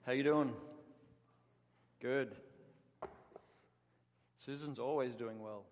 How you doing? Good. Susan's always doing well.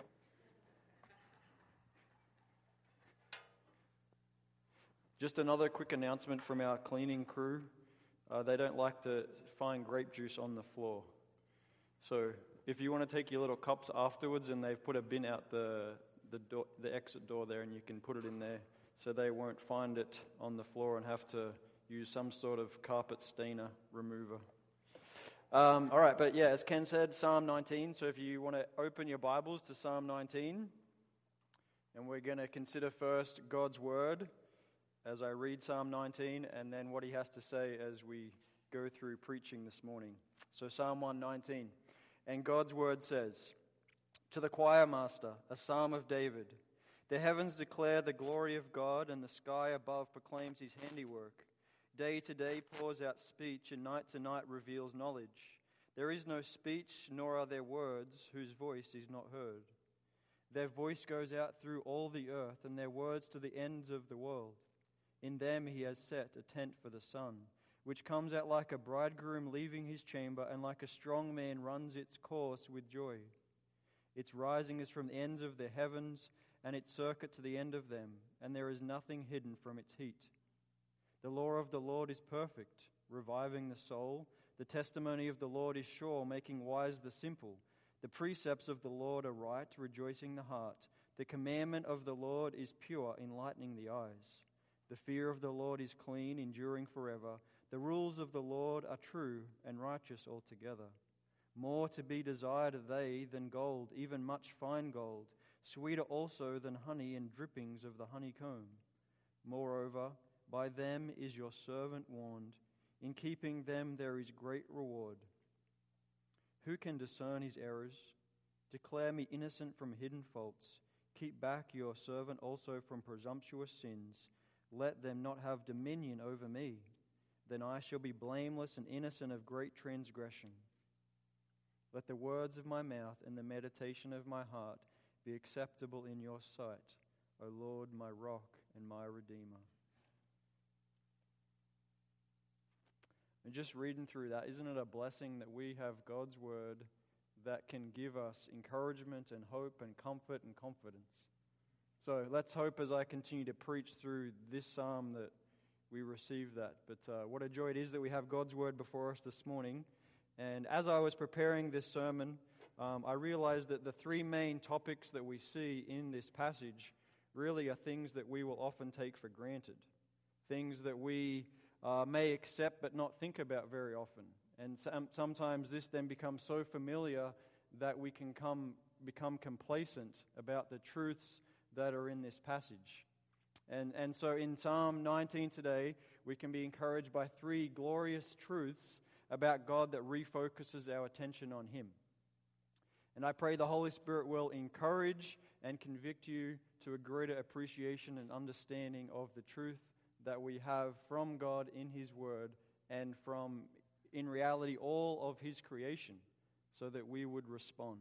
Just another quick announcement from our cleaning crew. They don't like to find grape juice on the floor. So if you want to take your little cups afterwards, and they've put a bin out the exit door there, and you can put it in there so they won't find it on the floor and have to use some sort of carpet stainer remover. All right, but yeah, as Ken said, Psalm 19. So if you want to open your Bibles to Psalm 19, and we're going to consider first God's Word as I read Psalm 19, and then what He has to say as we go through preaching this morning. So Psalm 119, and God's Word says, "To the choir master, a psalm of David. The heavens declare the glory of God, and the sky above proclaims His handiwork. Day to day pours out speech, and night to night reveals knowledge. There is no speech, nor are there words, whose voice is not heard. Their voice goes out through all the earth, and their words to the ends of the world. In them He has set a tent for the sun, which comes out like a bridegroom leaving his chamber, and like a strong man runs its course with joy. Its rising is from the ends of the heavens, and its circuit to the end of them, and there is nothing hidden from its heat. The law of the Lord is perfect, reviving the soul. The testimony of the Lord is sure, making wise the simple. The precepts of the Lord are right, rejoicing the heart. The commandment of the Lord is pure, enlightening the eyes. The fear of the Lord is clean, enduring forever. The rules of the Lord are true and righteous altogether. More to be desired are they than gold, even much fine gold, sweeter also than honey and drippings of the honeycomb. Moreover, by them is your servant warned. In keeping them there is great reward. Who can discern his errors? Declare me innocent from hidden faults. Keep back your servant also from presumptuous sins. Let them not have dominion over me. Then I shall be blameless and innocent of great transgression. Let the words of my mouth and the meditation of my heart be acceptable in your sight, O Lord, my rock and my redeemer." And just reading through that, isn't it a blessing that we have God's Word that can give us encouragement and hope and comfort and confidence? So let's hope as I continue to preach through this psalm that we receive that. But what a joy it is that we have God's Word before us this morning. And as I was preparing this sermon, I realized that the three main topics that we see in this passage really are things that we will often take for granted. Things that we may accept but not think about very often. And sometimes this then becomes so familiar that we can become complacent about the truths that are in this passage. And so in Psalm 19 today, we can be encouraged by three glorious truths about God that refocuses our attention on Him. And I pray the Holy Spirit will encourage and convict you to a greater appreciation and understanding of the truth that we have from God in His Word and from, in reality, all of His creation, so that we would respond.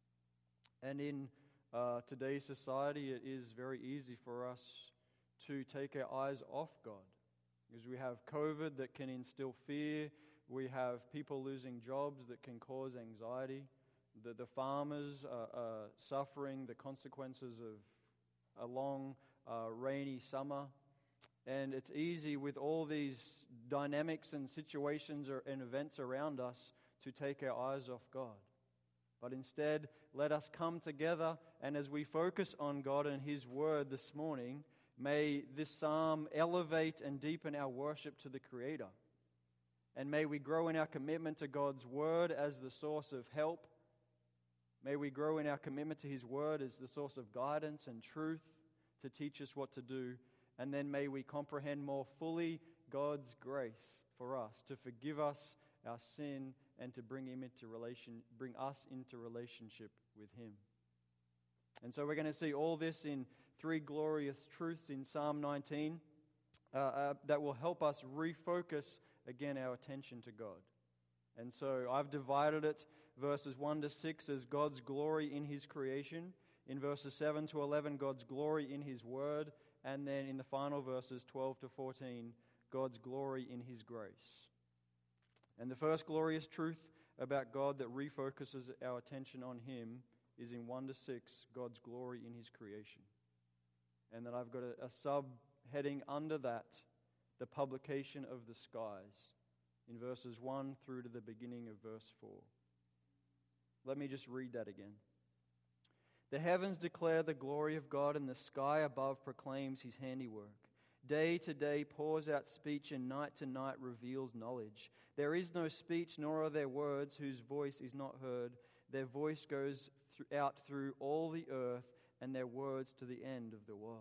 And in today's society, it is very easy for us to take our eyes off God, because we have COVID that can instill fear. We have people losing jobs that can cause anxiety. The farmers are suffering the consequences of a long, rainy summer. And it's easy with all these dynamics and situations and events around us to take our eyes off God. But instead, let us come together, and as we focus on God and His Word this morning, may this psalm elevate and deepen our worship to the Creator. And may we grow in our commitment to God's Word as the source of help. May we grow in our commitment to His Word as the source of guidance and truth to teach us what to do. And then may we comprehend more fully God's grace for us, to forgive us our sin and to bring us into relationship with Him. And so we're going to see all this in three glorious truths in Psalm 19 that will help us refocus again our attention to God. And so I've divided it, verses 1 to 6 as God's glory in His creation. In verses 7 to 11, God's glory in His Word. And then in the final verses, 12 to 14, God's glory in His grace. And the first glorious truth about God that refocuses our attention on Him is in 1-6, God's glory in His creation. And then I've got a subheading under that, the publication of the skies, in verses 1 through to the beginning of verse 4. Let me just read that again. The heavens declare the glory of God, and the sky above proclaims His handiwork. Day to day pours out speech, and night to night reveals knowledge. There is no speech, nor are there words whose voice is not heard. Their voice goes out through all the earth, and their words to the end of the world.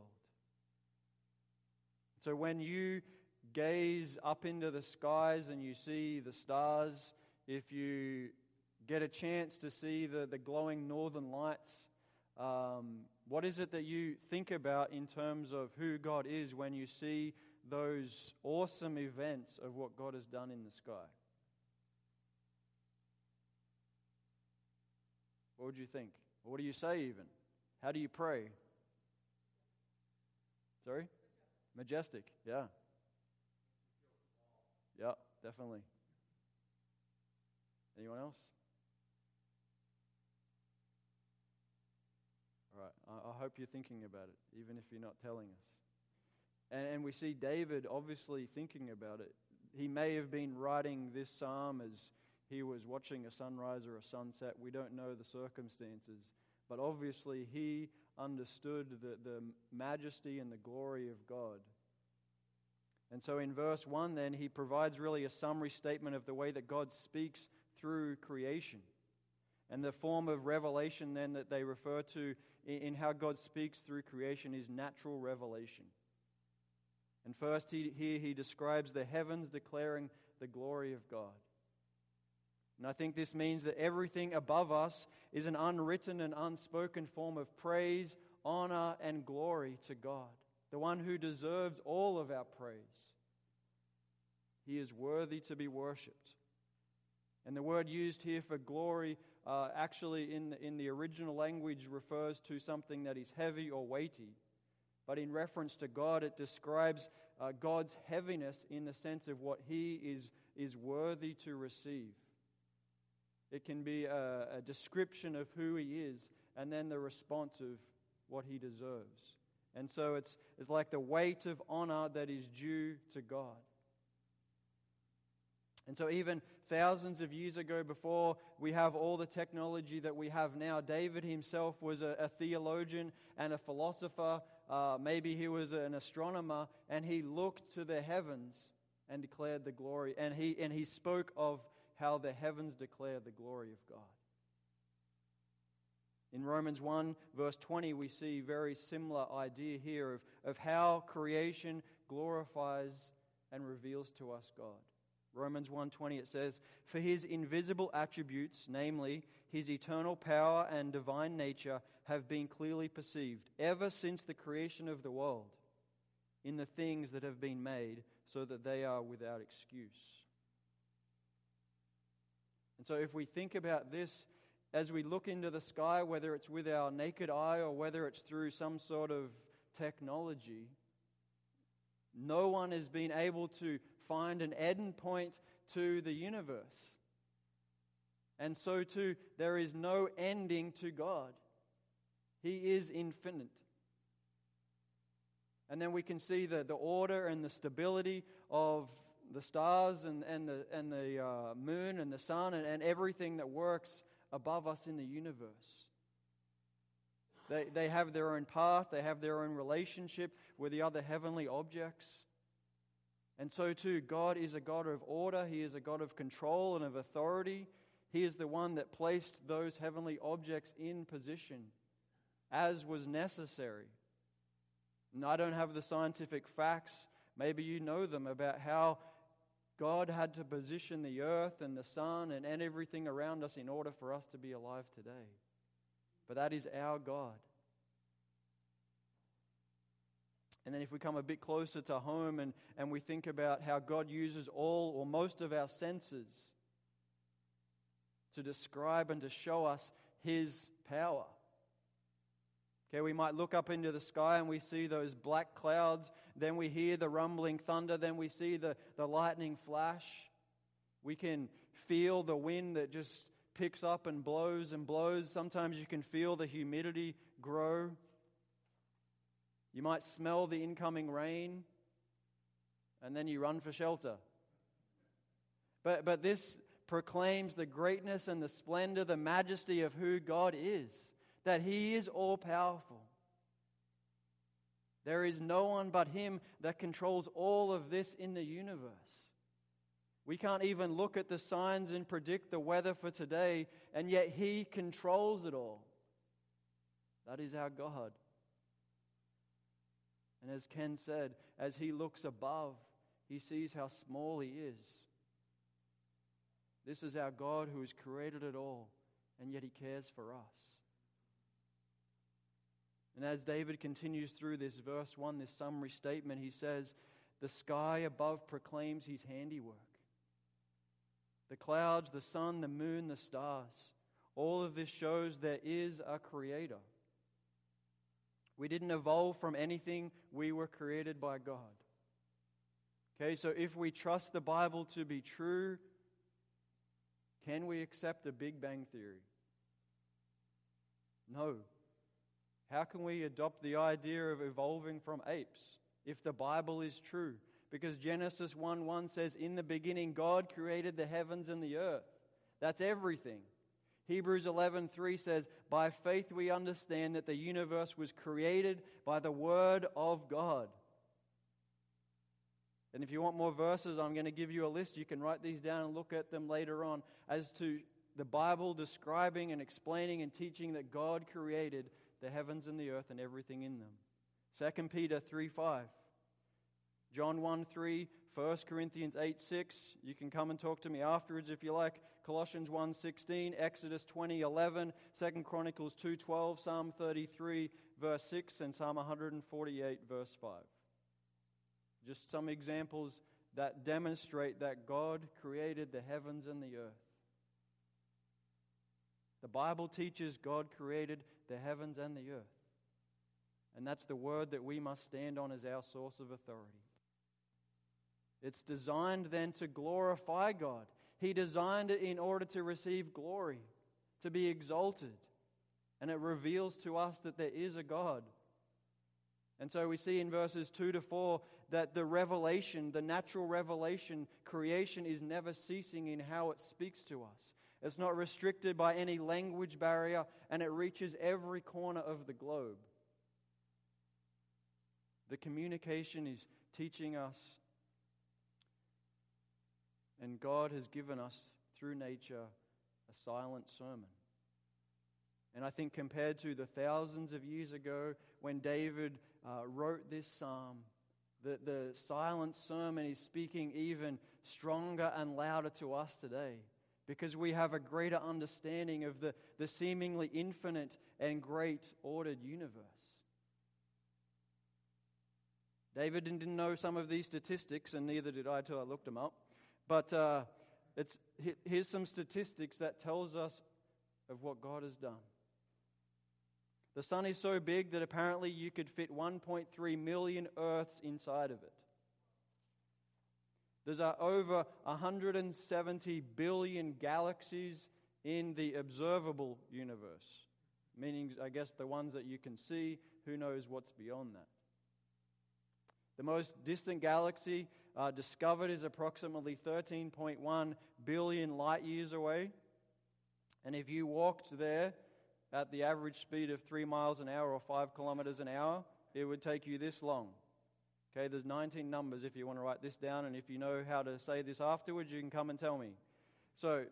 So when you gaze up into the skies and you see the stars, if you get a chance to see the glowing northern lights, what is it that you think about in terms of who God is when you see those awesome events of what God has done in the sky? What would you think? What do you say even? How do you pray? Sorry? Majestic, yeah. Yeah, definitely. Anyone else? All right, I hope you're thinking about it, even if you're not telling us. And we see David obviously thinking about it. He may have been writing this psalm as he was watching a sunrise or a sunset. We don't know the circumstances. But obviously he understood the majesty and the glory of God. And so in verse 1 then, he provides really a summary statement of the way that God speaks through creation. And the form of revelation then that they refer to in how God speaks through creation is natural revelation. And first here he describes the heavens declaring the glory of God. And I think this means that everything above us is an unwritten and unspoken form of praise, honor, and glory to God, the one who deserves all of our praise. He is worthy to be worshipped. And the word used here for glory actually in the original language refers to something that is heavy or weighty. But in reference to God, it describes God's heaviness in the sense of what He is worthy to receive. It can be a description of who He is and then the response of what He deserves. And so it's like the weight of honor that is due to God. And so even thousands of years ago, before we have all the technology that we have now, David himself was a theologian and a philosopher. Maybe he was an astronomer, and he looked to the heavens and declared the glory. And he spoke of how the heavens declare the glory of God. In Romans 1, verse 20, we see a very similar idea here of how creation glorifies and reveals to us God. Romans 1:20, it says, "For His invisible attributes, namely His eternal power and divine nature, have been clearly perceived ever since the creation of the world in the things that have been made, so that they are without excuse." And so if we think about this, as we look into the sky, whether it's with our naked eye or whether it's through some sort of technology, no one has been able to find an end point to the universe. And so too, there is no ending to God. He is infinite. And then we can see the order and the stability of the stars and the moon and the sun and everything that works above us in the universe. They have their own path, they have their own relationship with the other heavenly objects. And so too, God is a God of order, He is a God of control and of authority. He is the one that placed those heavenly objects in position as was necessary. And I don't have the scientific facts, maybe you know them, about how God had to position the earth and the sun and everything around us in order for us to be alive today. But that is our God. And then if we come a bit closer to home and we think about how God uses all or most of our senses to describe and to show us His power. Okay, we might look up into the sky and we see those black clouds, then we hear the rumbling thunder, then we see the lightning flash. We can feel the wind that just picks up and blows and blows. Sometimes you can feel the humidity grow. You might smell the incoming rain, and then you run for shelter. But this proclaims the greatness and the splendor, the majesty of who God is, that He is all-powerful. There is no one but Him that controls all of this in the universe. We can't even look at the signs and predict the weather for today, and yet He controls it all. That is our God. And as Ken said, as He looks above, He sees how small He is. This is our God who has created it all, and yet He cares for us. And as David continues through this verse 1, this summary statement, he says, the sky above proclaims His handiwork. The clouds, the sun, the moon, the stars, all of this shows there is a Creator. We didn't evolve from anything, we were created by God. Okay, so if we trust the Bible to be true, can we accept a Big Bang Theory? No. How can we adopt the idea of evolving from apes if the Bible is true? Because Genesis 1:1 says, in the beginning God created the heavens and the earth. That's everything. Hebrews 11:3 says, by faith we understand that the universe was created by the word of God. And if you want more verses, I'm going to give you a list. You can write these down and look at them later on as to the Bible describing and explaining and teaching that God created the heavens and the earth and everything in them. 2 Peter 3:5. John 1:3, 1 Corinthians 8:6. You can come and talk to me afterwards if you like. Colossians 1:16, Exodus 20:11, 2 Chronicles 2:12, Psalm 33 verse 6, and Psalm 148 verse 5. Just some examples that demonstrate that God created the heavens and the earth. The Bible teaches God created the heavens and the earth. And that's the word that we must stand on as our source of authority. It's designed then to glorify God. He designed it in order to receive glory, to be exalted. And it reveals to us that there is a God. And so we see in verses 2-4 that the revelation, the natural revelation, creation is never ceasing in how it speaks to us. It's not restricted by any language barrier, and it reaches every corner of the globe. The communication is teaching us, and God has given us, through nature, a silent sermon. And I think compared to the thousands of years ago when David wrote this psalm, the silent sermon is speaking even stronger and louder to us today, because we have a greater understanding of the seemingly infinite and great ordered universe. David didn't know some of these statistics, and neither did I till I looked them up. But here's some statistics that tells us of what God has done. The sun is so big that apparently you could fit 1.3 million Earths inside of it. There's over 170 billion galaxies in the observable universe, meaning, I guess, the ones that you can see. Who knows what's beyond that? The most distant galaxy discovered is approximately 13.1 billion light years away. And if you walked there at the average speed of 3 miles an hour or 5 kilometers an hour, it would take you this long. Okay, there's 19 numbers if you want to write this down, and if you know how to say this afterwards, you can come and tell me. So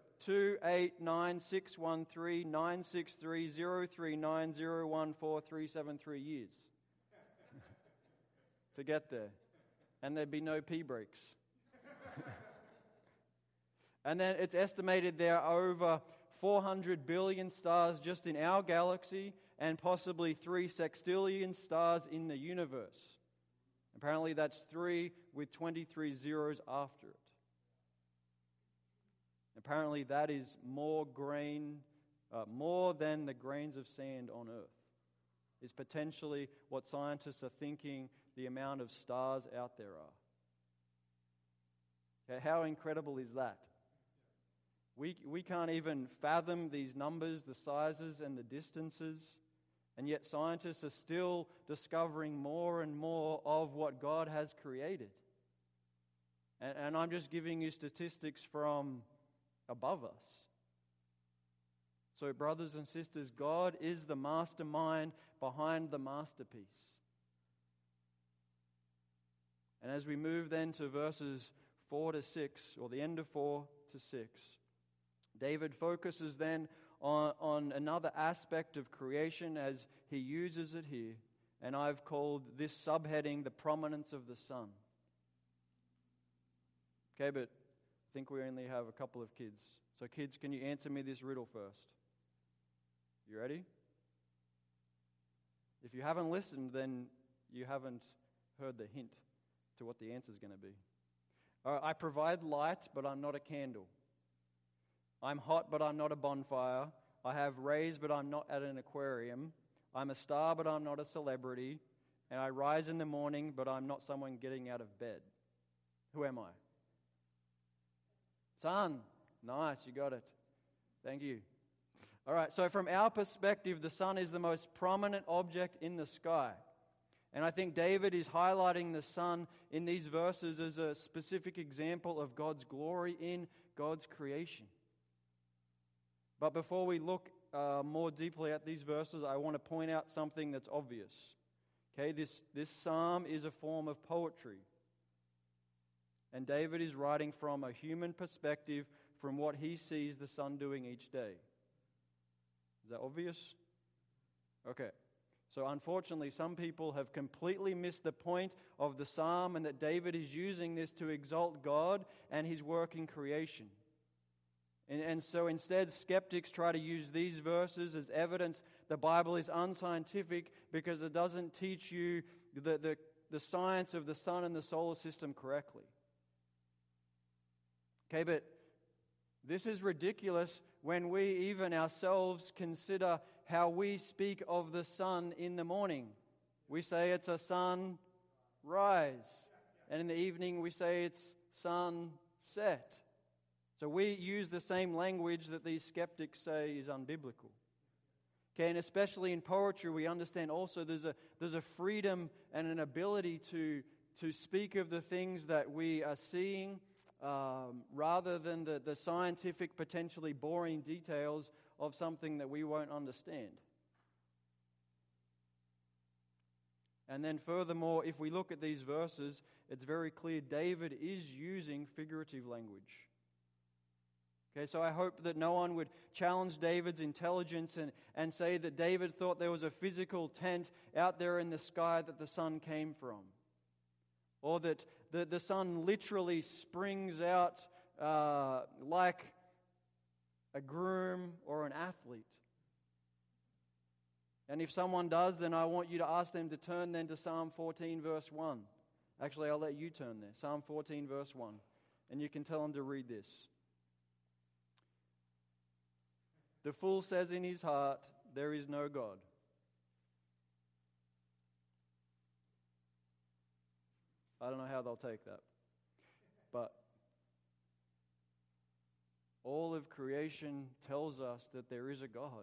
28961396303901437 years to get there, and there'd be no pee breaks. And then it's estimated there are over 400 billion stars just in our galaxy, and possibly 3 sextillion stars in the universe. Apparently that's 3 with 23 zeros after it. Apparently that is more than the grains of sand on Earth, is potentially what scientists are thinking the amount of stars out there are. Okay, how incredible is that? We can't even fathom these numbers, the sizes and the distances, and yet scientists are still discovering more and more of what God has created. And I'm just giving you statistics from above us. So, brothers and sisters, God is the mastermind behind the masterpiece. And as we move then to verses 4 to 6, or the end of 4 to 6, David focuses then on another aspect of creation as he uses it here. And I've called this subheading the prominence of the sun. Okay, but I think we only have a couple of kids. So kids, can you answer me this riddle first? You ready? If you haven't listened, then you haven't heard the hint to what the answer is going to be. I provide light, but I'm not a candle. I'm hot, but I'm not a bonfire. I have rays, but I'm not at an aquarium. I'm a star, but I'm not a celebrity. And I rise in the morning, but I'm not someone getting out of bed. Who am I? Sun. Nice, you got it. Thank you. All right, so from our perspective, the sun is the most prominent object in the sky. And I think David is highlighting the sun in these verses as a specific example of God's glory in God's creation. But before we look more deeply at these verses, I want to point out something that's obvious. Okay, this psalm is a form of poetry. And David is writing from a human perspective, from what he sees the sun doing each day. Is that obvious? Okay. So unfortunately, some people have completely missed the point of the psalm, and that David is using this to exalt God and his work in creation. And so instead, skeptics try to use these verses as evidence the Bible is unscientific because it doesn't teach you the science of the sun and the solar system correctly. Okay, but this is ridiculous when we even ourselves consider how we speak of the sun in the morning. We say it's a sunrise, and in the evening we say it's sunset. So we use the same language that these skeptics say is unbiblical. Okay, and especially in poetry, we understand also there's a freedom and an ability to speak of the things that we are seeing, rather than the scientific, potentially boring details of something that we won't understand. And then furthermore, if we look at these verses, it's very clear David is using figurative language. Okay, so I hope that no one would challenge David's intelligence and say that David thought there was a physical tent out there in the sky that the sun came from. Or that the sun literally springs out like a groom or an athlete. And if someone does, then I want you to ask them to turn then to Psalm 14 verse 1. Actually, I'll let you turn there. Psalm 14 verse 1. And you can tell them to read this. The fool says in his heart, there is no God. I don't know how they'll take that. But all of creation tells us that there is a God.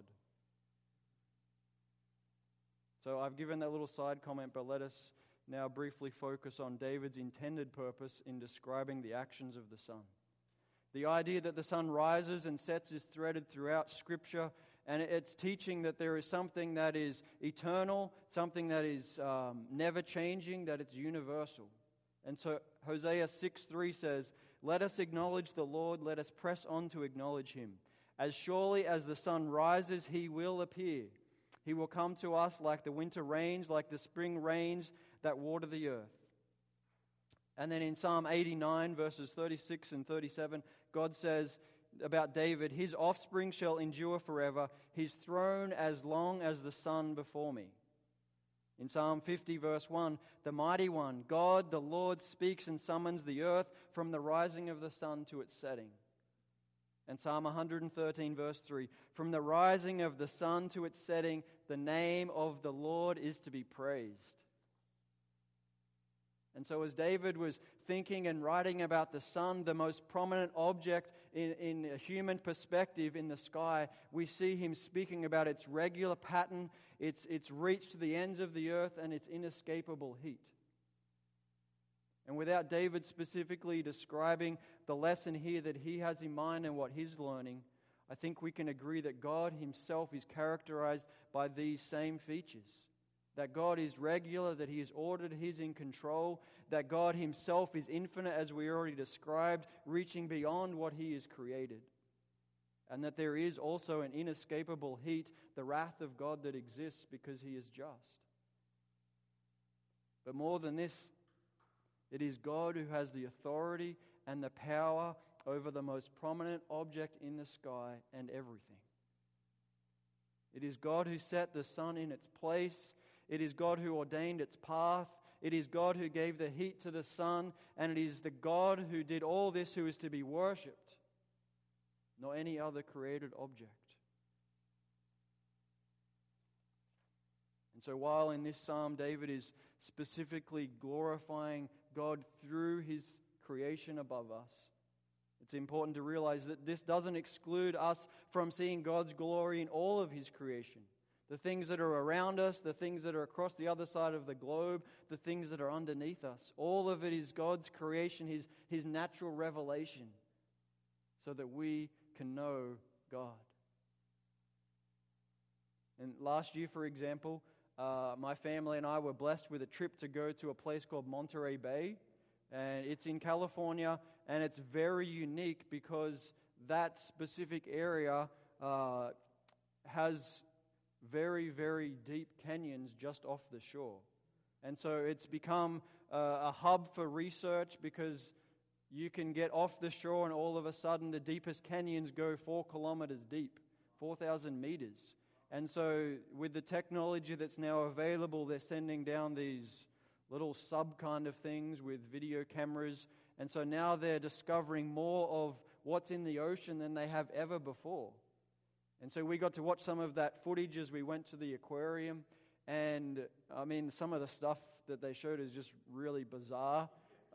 So I've given that little side comment, but let us now briefly focus on David's intended purpose in describing the actions of the sun. The idea that the sun rises and sets is threaded throughout Scripture, and it's teaching that there is something that is eternal, something that is never changing, that it's universal. And so Hosea 6:3 says, "Let us acknowledge the Lord, let us press on to acknowledge Him. As surely as the sun rises, He will appear. He will come to us like the winter rains, like the spring rains that water the earth." And then in Psalm 89, verses 36 and 37, God says about David, "His offspring shall endure forever, his throne as long as the sun before me." In Psalm 50, verse 1, "The mighty one, God, the Lord, speaks and summons the earth from the rising of the sun to its setting." And Psalm 113, verse 3, "From the rising of the sun to its setting, the name of the Lord is to be praised." And so as David was thinking and writing about the sun, the most prominent object in a human perspective in the sky, we see him speaking about its regular pattern, its reach to the ends of the earth, and its inescapable heat. And without David specifically describing the lesson here that he has in mind and what he's learning, I think we can agree that God himself is characterized by these same features. That God is regular, that he is ordered, he's in control, that God himself is infinite, as we already described, reaching beyond what he has created. And that there is also an inescapable heat, the wrath of God that exists because he is just. But more than this, it is God who has the authority and the power over the most prominent object in the sky and everything. It is God who set the sun in its place. It is God who ordained its path. It is God who gave the heat to the sun. And it is the God who did all this who is to be worshipped, not any other created object. And so while in this psalm David is specifically glorifying God through his creation above us, it's important to realize that this doesn't exclude us from seeing God's glory in all of his creation. The things that are around us, the things that are across the other side of the globe, the things that are underneath us. All of it is God's creation, his natural revelation, so that we can know God. And last year, for example, my family and I were blessed with a trip to go to a place called Monterey Bay. And it's in California, and it's very unique because that specific area has very, very deep canyons just off the shore. And so it's become a hub for research because you can get off the shore and all of a sudden the deepest canyons go 4 kilometers deep, 4,000 meters. And so with the technology that's now available, they're sending down these little sub kind of things with video cameras. And so now they're discovering more of what's in the ocean than they have ever before. And so we got to watch some of that footage as we went to the aquarium. And I mean, some of the stuff that they showed is just really bizarre.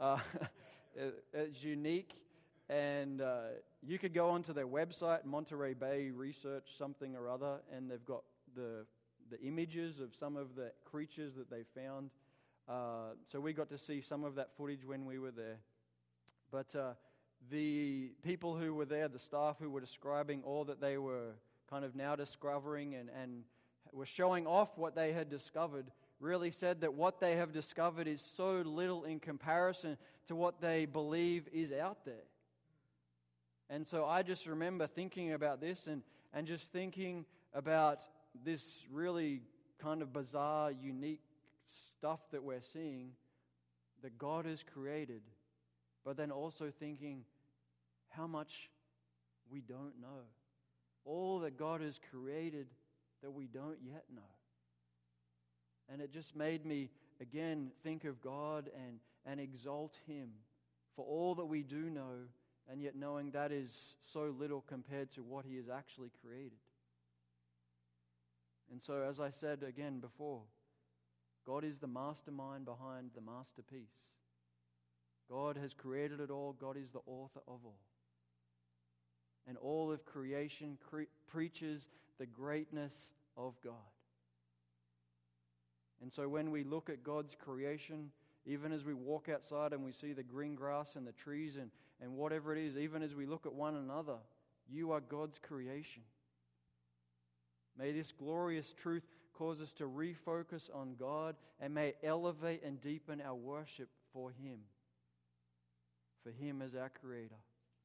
It's unique. And you could go onto their website, Monterey Bay Research something or other, and they've got the images of some of the creatures that they found. So we got to see some of that footage when we were there. But the people who were there, the staff who were describing all that they were kind of now discovering and were showing off what they had discovered, really said that what they have discovered is so little in comparison to what they believe is out there. And so I just remember thinking about this and just thinking about this really kind of bizarre, unique stuff that we're seeing that God has created, but then also thinking how much we don't know. All that God has created that we don't yet know. And it just made me, again, think of God and exalt him for all that we do know, and yet knowing that is so little compared to what he has actually created. And so, as I said again before, God is the mastermind behind the masterpiece. God has created it all. God is the author of all. And all of creation preaches the greatness of God. And so when we look at God's creation, even as we walk outside and we see the green grass and the trees and whatever it is, even as we look at one another, you are God's creation. May this glorious truth cause us to refocus on God, and may it elevate and deepen our worship for him as our Creator.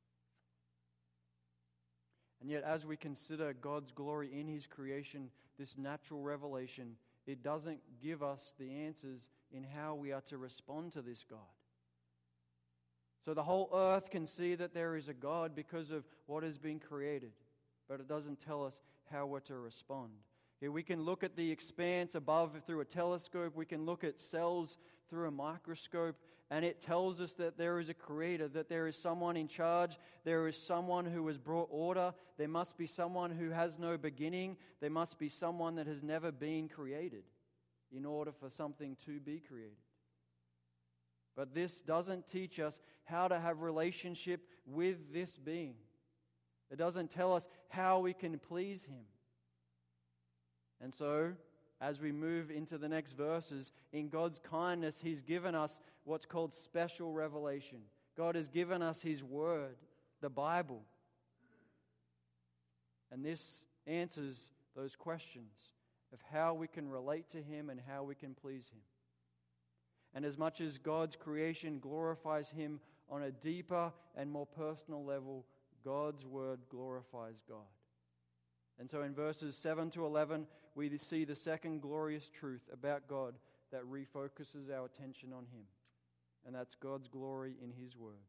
And yet, as we consider God's glory in his creation, this natural revelation, it doesn't give us the answers in how we are to respond to this God. So the whole earth can see that there is a God because of what has been created, but it doesn't tell us how we're to respond. Here we can look at the expanse above through a telescope, we can look at cells through a microscope, and it tells us that there is a creator, that there is someone in charge, there is someone who has brought order, there must be someone who has no beginning, there must be someone that has never been created in order for something to be created. But this doesn't teach us how to have relationship with this being. It doesn't tell us how we can please Him. And so, as we move into the next verses, in God's kindness, He's given us what's called special revelation. God has given us His Word, the Bible. And this answers those questions of how we can relate to Him and how we can please Him. And as much as God's creation glorifies Him on a deeper and more personal level, God's Word glorifies God. And so in verses 7 to 11, we see the second glorious truth about God that refocuses our attention on Him. And that's God's glory in His Word.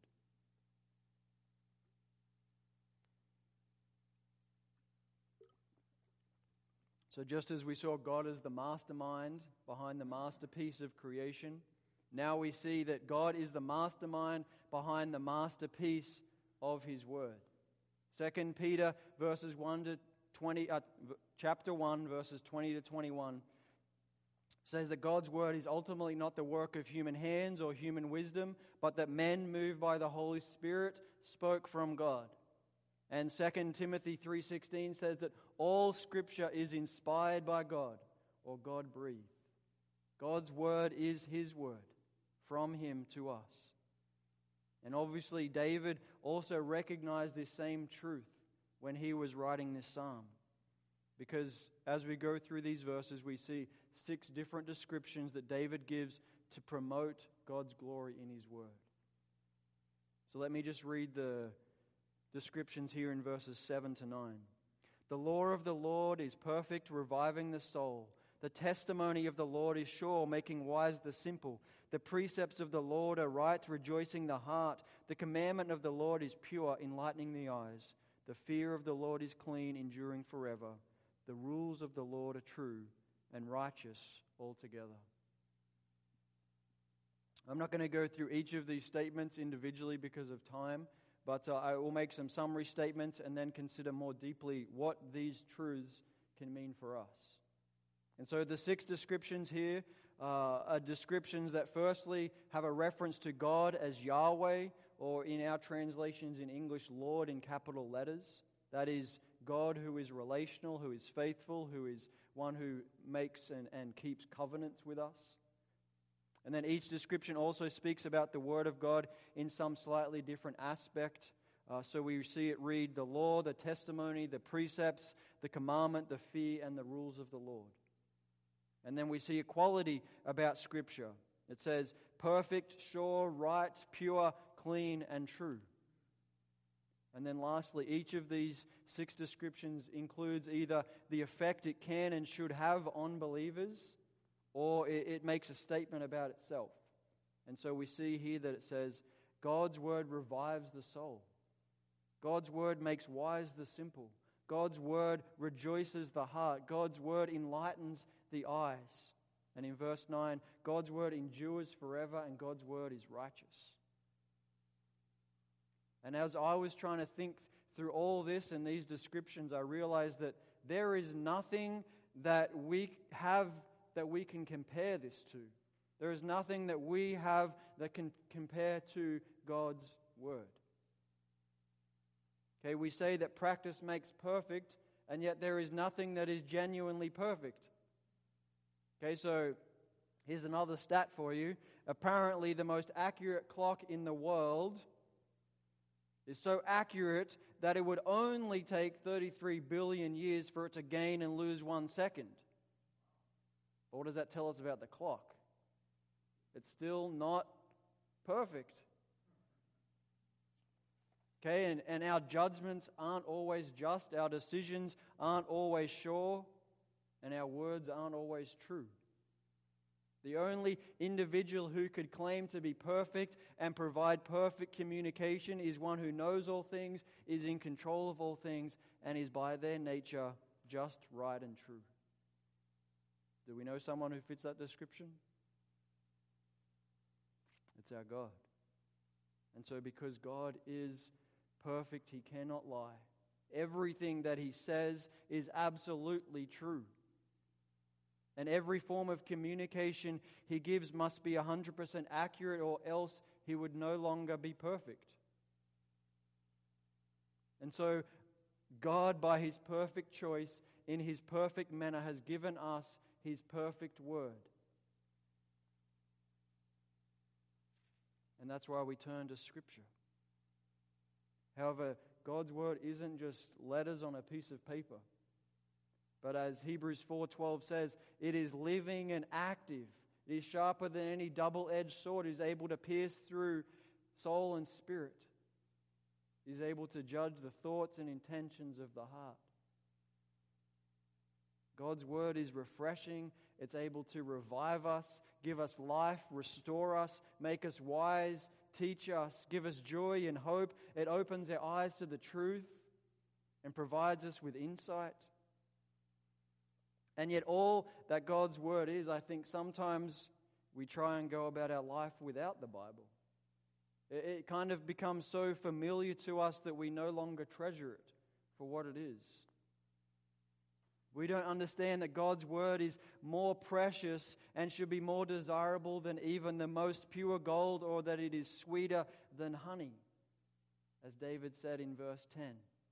So just as we saw God as the mastermind behind the masterpiece of creation, now we see that God is the mastermind behind the masterpiece of His Word. 2 Peter verses 1 to 20, chapter 1, verses 20 to 21 says that God's Word is ultimately not the work of human hands or human wisdom, but that men moved by the Holy Spirit spoke from God. And 2 Timothy 3:16 says that all Scripture is inspired by God, or God-breathed. God's Word is His Word, from Him to us. And obviously David also recognized this same truth when he was writing this psalm. Because as we go through these verses, we see 6 different descriptions that David gives to promote God's glory in His Word. So let me just read the descriptions here in verses 7 to 9. The law of the Lord is perfect, reviving the soul. The testimony of the Lord is sure, making wise the simple. The precepts of the Lord are right, rejoicing the heart. The commandment of the Lord is pure, enlightening the eyes. The fear of the Lord is clean, enduring forever. The rules of the Lord are true and righteous altogether. I'm not going to go through each of these statements individually because of time, but I will make some summary statements and then consider more deeply what these truths can mean for us. And so the 6 descriptions here are descriptions that firstly have a reference to God as Yahweh, or in our translations in English, Lord in capital letters. That is God who is relational, who is faithful, who is one who makes and keeps covenants with us. And then each description also speaks about the Word of God in some slightly different aspect. So we see it read the law, the testimony, the precepts, the commandment, the fear, and the rules of the Lord. And then we see a quality about Scripture. It says perfect, sure, right, pure, clean, and true. And then lastly, each of these 6 descriptions includes either the effect it can and should have on believers, or it makes a statement about itself. And so we see here that it says, God's Word revives the soul. God's Word makes wise the simple. God's Word rejoices the heart. God's Word enlightens the eyes. And in verse 9, God's Word endures forever and God's Word is righteous. And as I was trying to think through all this and these descriptions, I realized that there is nothing that we have that we can compare this to. There is nothing that we have that can compare to God's Word. Okay, we say that practice makes perfect, and yet there is nothing that is genuinely perfect. Okay, so here's another stat for you. Apparently, the most accurate clock in the world is so accurate that it would only take 33 billion years for it to gain and lose 1 second. But what does that tell us about the clock? It's still not perfect. Okay, and our judgments aren't always just, our decisions aren't always sure, and our words aren't always true. The only individual who could claim to be perfect and provide perfect communication is one who knows all things, is in control of all things, and is by their nature just, right, and true. Do we know someone who fits that description? It's our God. And so because God is perfect, He cannot lie. Everything that He says is absolutely true. And every form of communication he gives must be 100% accurate, or else he would no longer be perfect. And so God, by his perfect choice, in his perfect manner, has given us his perfect word. And that's why we turn to Scripture. However, God's word isn't just letters on a piece of paper. But as Hebrews 4:12 says, it is living and active. It is sharper than any double-edged sword. It is able to pierce through soul and spirit. It is able to judge the thoughts and intentions of the heart. God's word is refreshing. It's able to revive us, give us life, restore us, make us wise, teach us, give us joy and hope. It opens our eyes to the truth and provides us with insight. And yet all that God's word is, I think sometimes we try and go about our life without the Bible. It kind of becomes so familiar to us that we no longer treasure it for what it is. We don't understand that God's word is more precious and should be more desirable than even the most pure gold, or that it is sweeter than honey, as David said in verse 10.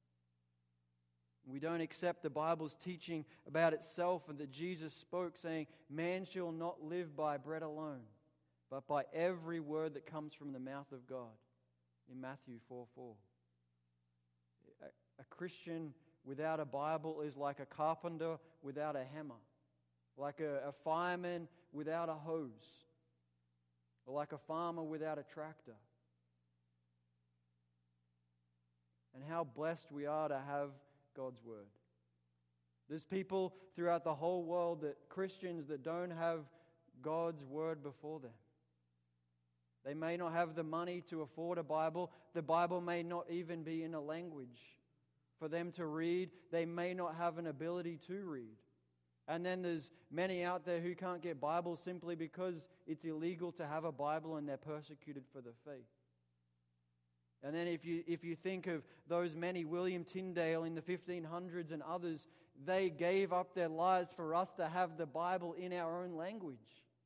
We don't accept the Bible's teaching about itself, and that Jesus spoke saying, man shall not live by bread alone, but by every word that comes from the mouth of God, in Matthew 4:4. A Christian without a Bible is like a carpenter without a hammer, like a fireman without a hose, or like a farmer without a tractor. And how blessed we are to have God's word. There's people throughout the whole world, that Christians, that don't have God's word before them. They may not have the money to afford a Bible. The Bible may not even be in a language for them to read. They may not have an ability to read. And then there's many out there who can't get Bibles simply because it's illegal to have a Bible and they're persecuted for the faith. And then if you think of those many, William Tyndale in the 1500s and others, they gave up their lives for us to have the Bible in our own language.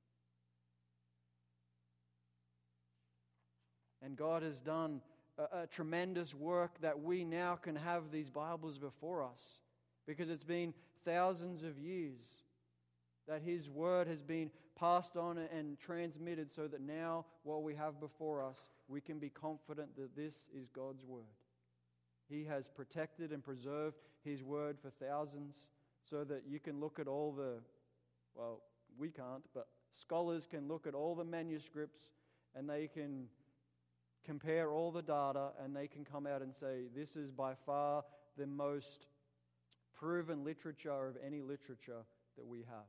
And God has done a tremendous work that we now can have these Bibles before us, because it's been thousands of years that his word has been passed on and transmitted, so that now what we have before us, we can be confident that this is God's word. He has protected and preserved his word for thousands, so that you can look at all the, well, we can't, but scholars can look at all the manuscripts and they can compare all the data, and they can come out and say, this is by far the most proven literature of any literature that we have.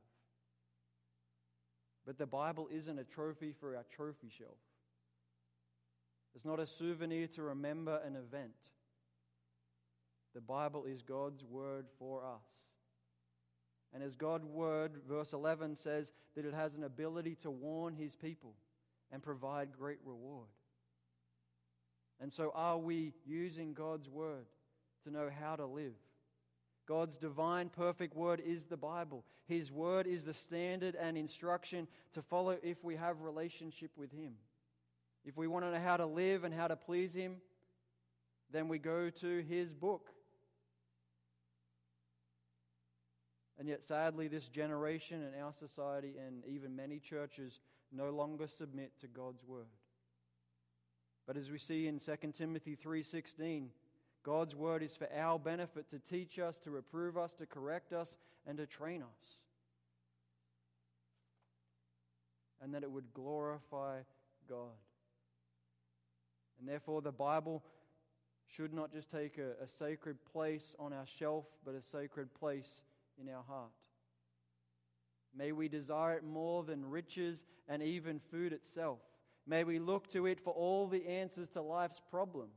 But the Bible isn't a trophy for our trophy shelf. It's not a souvenir to remember an event. The Bible is God's word for us. And as God's word, verse 11 says, that it has an ability to warn his people and provide great reward. And so are we using God's word to know how to live? God's divine, perfect word is the Bible. His word is the standard and instruction to follow if we have relationship with him. If we want to know how to live and how to please him, then we go to his book. And yet, sadly, this generation and our society and even many churches no longer submit to God's word. But as we see in 2 Timothy 3:16, God's word is for our benefit, to teach us, to reprove us, to correct us, and to train us. And that it would glorify God. And therefore the Bible should not just take a sacred place on our shelf, but a sacred place in our heart. May we desire it more than riches and even food itself. May we look to it for all the answers to life's problems.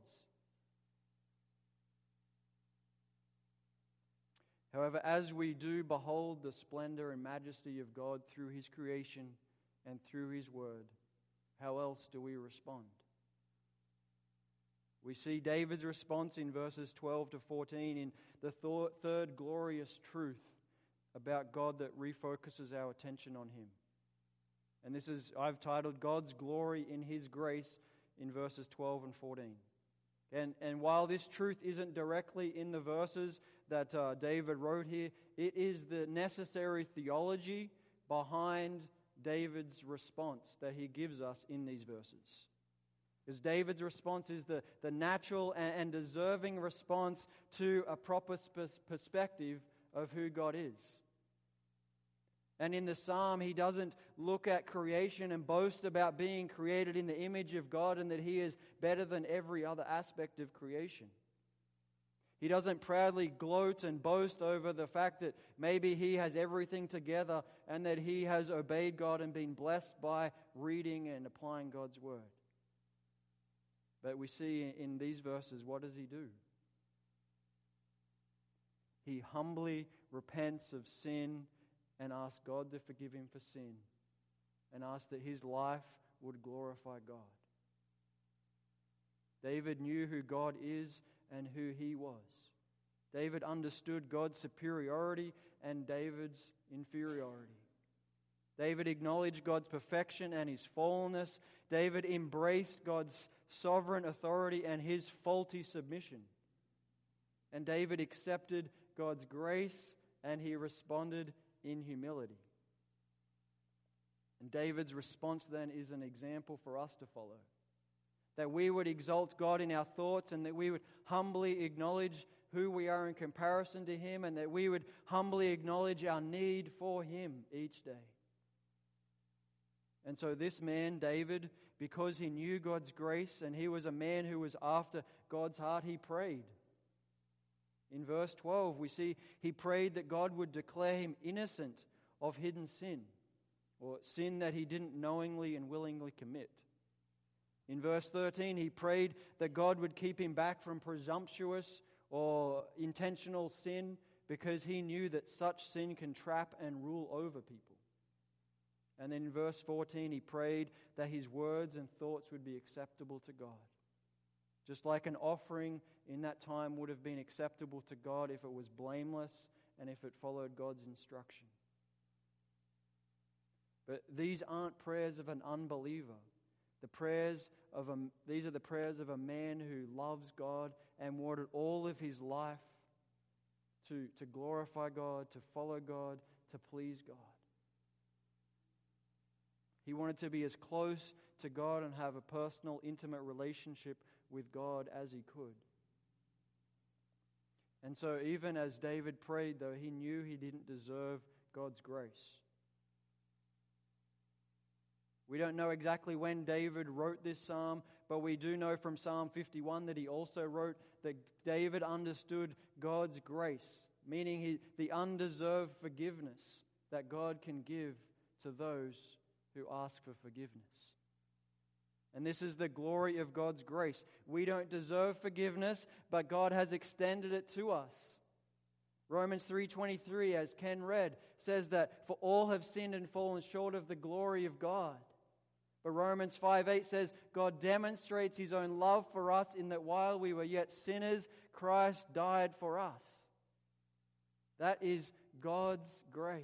However, as we do behold the splendor and majesty of God through his creation and through his word, how else do we respond? We see David's response in verses 12 to 14 in the third glorious truth about God that refocuses our attention on Him. And this is, I've titled, God's Glory in His Grace in verses 12 and 14. And while this truth isn't directly in the verses that David wrote here, it is the necessary theology behind David's response that he gives us in these verses. Because David's response is the natural and deserving response to a proper perspective of who God is. And in the psalm, he doesn't look at creation and boast about being created in the image of God and that he is better than every other aspect of creation. He doesn't proudly gloat and boast over the fact that maybe he has everything together and that he has obeyed God and been blessed by reading and applying God's word. But we see in these verses, what does he do? He humbly repents of sin and asks God to forgive him for sin and asks that his life would glorify God. David knew who God is and who he was. David understood God's superiority and David's inferiority. David acknowledged God's perfection and his fallenness. David embraced God's sovereign authority and his faulty submission. And David accepted God's grace and he responded in humility. And David's response then is an example for us to follow. That we would exalt God in our thoughts and that we would humbly acknowledge who we are in comparison to Him and that we would humbly acknowledge our need for Him each day. And so this man, David, because he knew God's grace and he was a man who was after God's heart, he prayed. In verse 12, we see he prayed that God would declare him innocent of hidden sin, or sin that he didn't knowingly and willingly commit. In verse 13, he prayed that God would keep him back from presumptuous or intentional sin because he knew that such sin can trap and rule over people. And then in verse 14, he prayed that his words and thoughts would be acceptable to God. Just like an offering in that time would have been acceptable to God if it was blameless and if it followed God's instruction. But these aren't prayers of an unbeliever. These are the prayers of a man who loves God and wanted all of his life to glorify God, to follow God, to please God. He wanted to be as close to God and have a personal, intimate relationship with God as he could. And so even as David prayed, though, he knew he didn't deserve God's grace. We don't know exactly when David wrote this psalm, but we do know from Psalm 51 that he also wrote that David understood God's grace, meaning the undeserved forgiveness that God can give to those who ask for forgiveness. And this is the glory of God's grace. We don't deserve forgiveness, but God has extended it to us. Romans 3:23, as Ken read, says that for all have sinned and fallen short of the glory of God. But Romans 5:8 says God demonstrates his own love for us in that while we were yet sinners, Christ died for us. That is God's grace.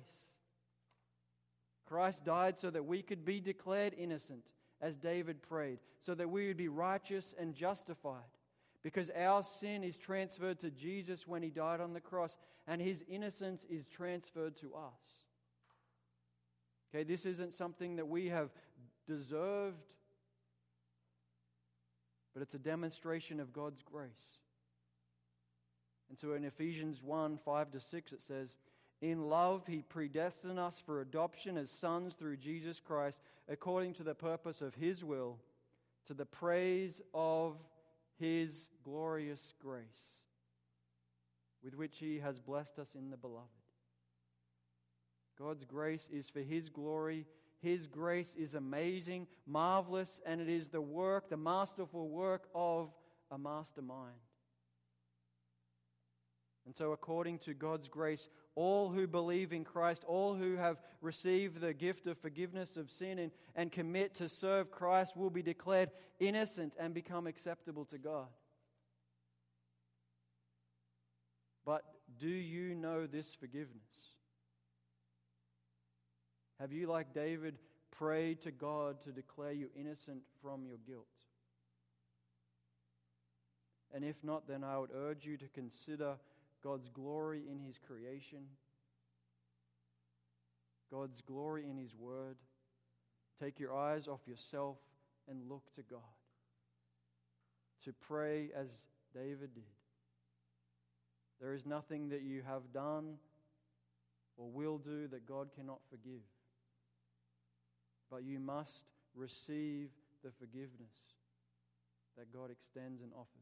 Christ died so that we could be declared innocent, as David prayed, so that we would be righteous and justified. Because our sin is transferred to Jesus when he died on the cross, and his innocence is transferred to us. Okay, this isn't something that we have deserved, but it's a demonstration of God's grace. And so in Ephesians 1:5-6 it says, "In love he predestined us for adoption as sons through Jesus Christ, according to the purpose of his will, to the praise of his glorious grace, with which he has blessed us in the beloved." God's grace is for his glory. His grace is amazing, marvelous, and it is the masterful work of a mastermind. And so according to God's grace, all who believe in Christ, all who have received the gift of forgiveness of sin and commit to serve Christ will be declared innocent and become acceptable to God. But do you know this forgiveness? Have you, like David, prayed to God to declare you innocent from your guilt? And if not, then I would urge you to consider God's glory in His creation, God's glory in His Word. Take your eyes off yourself and look to God. To pray as David did. There is nothing that you have done or will do that God cannot forgive. But you must receive the forgiveness that God extends and offers.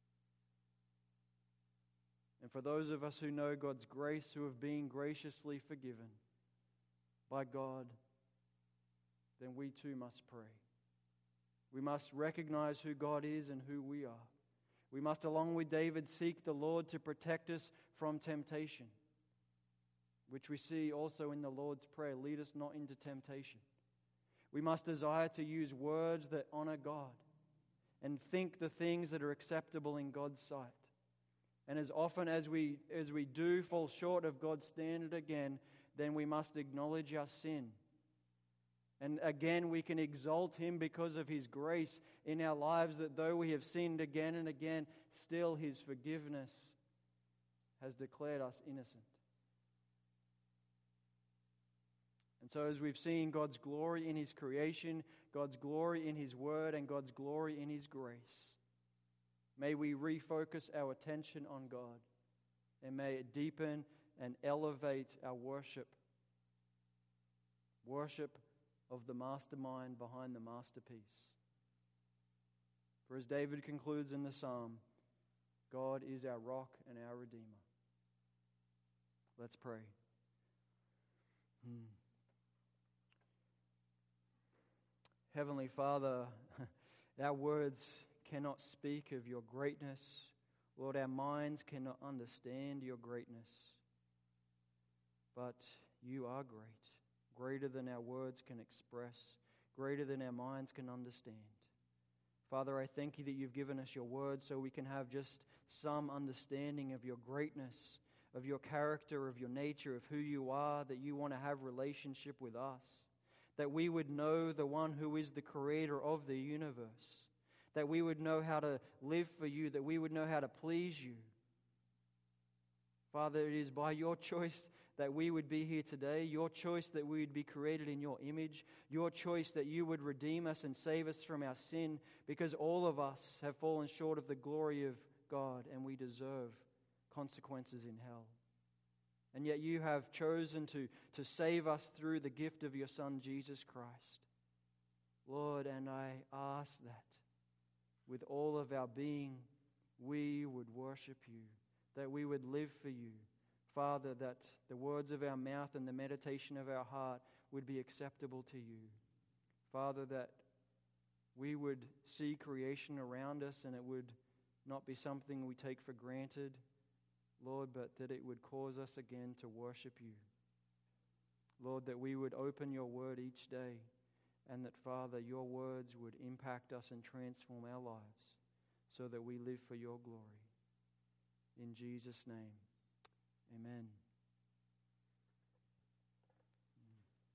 And for those of us who know God's grace, who have been graciously forgiven by God, then we too must pray. We must recognize who God is and who we are. We must, along with David, seek the Lord to protect us from temptation, which we see also in the Lord's Prayer, lead us not into temptation. We must desire to use words that honor God and think the things that are acceptable in God's sight. And as often as we do fall short of God's standard again, then we must acknowledge our sin. And again, we can exalt Him because of His grace in our lives, that though we have sinned again and again, still His forgiveness has declared us innocent. And so as we've seen God's glory in His creation, God's glory in His Word, and God's glory in His grace, may we refocus our attention on God, and may it deepen and elevate our worship of the mastermind behind the masterpiece. For as David concludes in the psalm, God is our rock and our Redeemer. Let's pray. Heavenly Father, our words cannot speak of your greatness. Lord, our minds cannot understand your greatness. But you are great, greater than our words can express, greater than our minds can understand. Father, I thank you that you've given us your word so we can have just some understanding of your greatness, of your character, of your nature, of who you are, that you want to have relationship with us, that we would know the one who is the creator of the universe, that we would know how to live for you, that we would know how to please you. Father, it is by your choice that we would be here today, your choice that we would be created in your image, your choice that you would redeem us and save us from our sin, because all of us have fallen short of the glory of God and we deserve consequences in hell. And yet you have chosen to save us through the gift of your Son, Jesus Christ. Lord, and I ask that with all of our being, we would worship you, that we would live for you. Father, that the words of our mouth and the meditation of our heart would be acceptable to you. Father, that we would see creation around us and it would not be something we take for granted, Lord, but that it would cause us again to worship you. Lord, that we would open your word each day and that, Father, your words would impact us and transform our lives so that we live for your glory. In Jesus' name, amen.